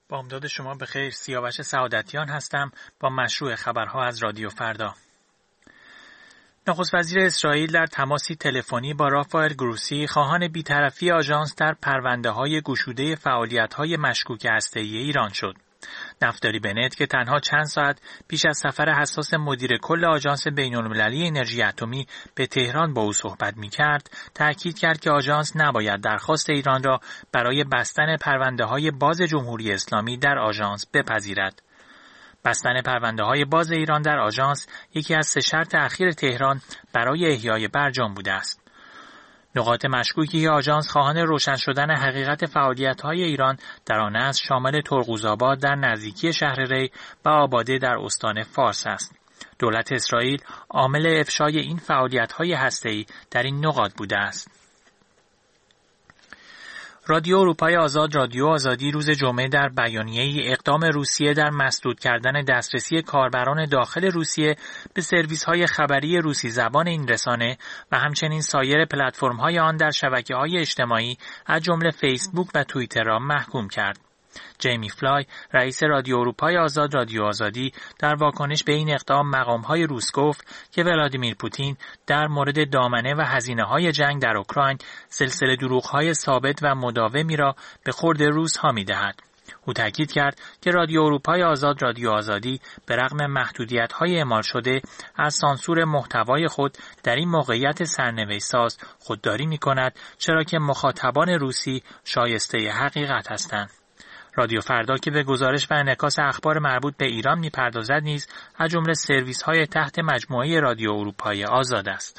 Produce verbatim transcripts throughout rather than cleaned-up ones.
با امداد شما به خیر. سیاوش سعادتیان هستم با مشروع خبرها از رادیو فردا. نخست وزیر اسرائیل در تماسی تلفنی با رافائل گروسی خواهان بی‌طرفی آژانس در پرونده‌های گشوده فعالیت‌های مشکوک هسته‌ای ایران شد. نفتالی بنت که تنها چند ساعت پیش از سفر حساس مدیر کل آژانس بین‌المللی انرژی اتمی به تهران با او صحبت می‌کرد، تأکید کرد که آژانس نباید درخواست ایران را برای بستن پرونده‌های باز جمهوری اسلامی در آژانس بپذیرد. بستن پرونده‌های باز ایران در آژانس یکی از سه شرط اخیر تهران برای احیای برجام بوده است. نقاط مشکوکی آژانس خواهان روشن شدن حقیقت فعالیت‌های ایران در آن است شامل ترقوزآباد در نزدیکی شهر ری و آباده در استان فارس است. دولت اسرائیل عامل افشای این فعالیت‌های هسته‌ای در این نقاط بوده است. رادیو اروپای آزاد رادیو آزادی روز جمعه در بیانیه‌ای اقدام روسیه در مسدود کردن دسترسی کاربران داخل روسیه به سرویس‌های خبری روسی زبان این رسانه و همچنین سایر پلتفرم‌های آن در شبکه‌های اجتماعی از جمله فیسبوک و توییتر را محکوم کرد. جیمی فلای، رئیس رادیو اروپای آزاد رادیو آزادی، در واکنش به این اقدام مقام‌های روس گفت که ولادیمیر پوتین در مورد دامنه و هزینه‌های جنگ در اوکراین سلسله دروغ‌های ثابت و مداومی را به خورد روس ها می‌دهد. او تاکید کرد که رادیو اروپای آزاد رادیو آزادی به رغم محدودیت‌های اعمال شده از سانسور محتوای خود در این موقعیت سرنوشت ساز خودداری می‌کند، چرا که مخاطبان روسی شایسته حقیقت هستند. رادیو فردا که به گزارش و انعکاس اخبار مربوط به ایران می‌پردازد نیز از جمله سرویس‌های تحت مجموعه رادیو اروپای آزاد است.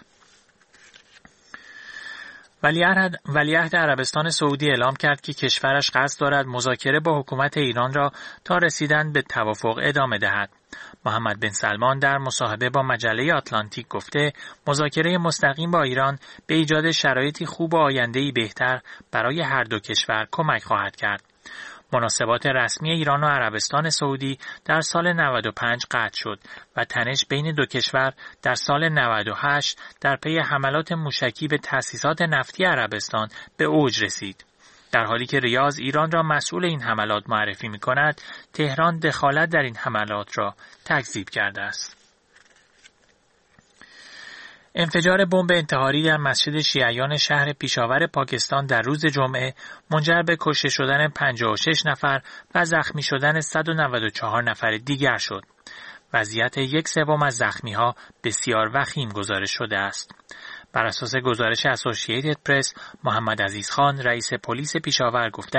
ولیعهد ولیعهد عربستان سعودی اعلام کرد که کشورش قصد دارد مذاکره با حکومت ایران را تا رسیدن به توافق ادامه دهد. محمد بن سلمان در مصاحبه با مجله آتلانتیک گفته مذاکره مستقیم با ایران به ایجاد شرایطی خوب و آینده‌ای بهتر برای هر دو کشور کمک خواهد کرد. مناسبات رسمی ایران و عربستان سعودی در سال نود و پنج قطع شد و تنش بین دو کشور در سال نود و هشت در پی حملات موشکی به تأسیسات نفتی عربستان به اوج رسید. در حالی که ریاض ایران را مسئول این حملات معرفی می‌کند، تهران دخالت در این حملات را تکذیب کرده است. انفجار بمب انتحاری در مسجد شیعیان شهر پیشاور پاکستان در روز جمعه منجر به کشته شدن پنجاه و شش نفر و زخمی شدن صد و نود و چهار نفر دیگر شد. وضعیت یک سوم از زخمی‌ها بسیار وخیم گزارش شده است. بر اساس گزارش اسوسییتد پرس، محمد عزیز خان، رئیس پلیس پیشاور گفته